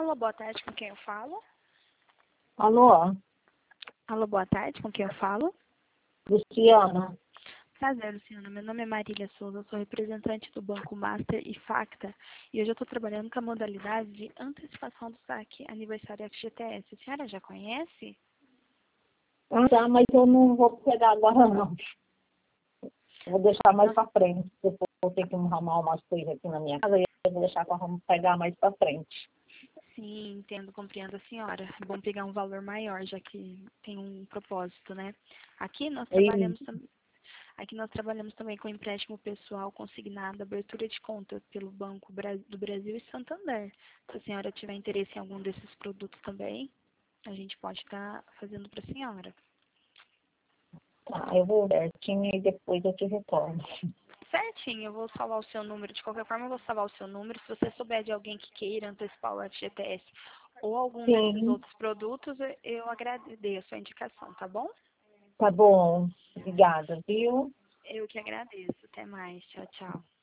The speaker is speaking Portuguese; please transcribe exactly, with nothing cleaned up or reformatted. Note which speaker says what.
Speaker 1: Alô, boa tarde, com quem eu falo?
Speaker 2: Alô,
Speaker 1: Alô, boa tarde, com quem eu falo?
Speaker 2: Luciana.
Speaker 1: Prazer, Luciana. Meu nome é Marília Souza, eu sou representante do Banco Master e Facta e hoje eu estou trabalhando com a modalidade de antecipação do saque aniversário F G T S. A senhora já conhece?
Speaker 2: Ah, tá, mas eu não vou pegar agora não. Eu vou deixar mais para frente. Depois eu vou ter que arrumar umas coisas aqui na minha casa e eu vou deixar para pegar mais para frente.
Speaker 1: Sim, entendo, compreendo a senhora. É bom pegar um valor maior, já que tem um propósito, né? Aqui nós
Speaker 2: E,
Speaker 1: trabalhamos também. Aqui nós trabalhamos também com empréstimo pessoal consignado, abertura de conta pelo Banco Bra- do Brasil e Santander. Se a senhora tiver interesse em algum desses produtos também, a gente pode estar fazendo para a senhora.
Speaker 2: tá, eu vou certinho e depois eu te retorno.
Speaker 1: Certinho, eu vou salvar o seu número. De qualquer forma, eu vou salvar o seu número. Se você souber de alguém que queira antecipar o F G T S ou algum desses
Speaker 2: Sim,
Speaker 1: outros produtos, eu eu agradeço a indicação, tá bom?
Speaker 2: tá bom. Obrigada, viu?
Speaker 1: Eu que agradeço. Até mais. Tchau, tchau.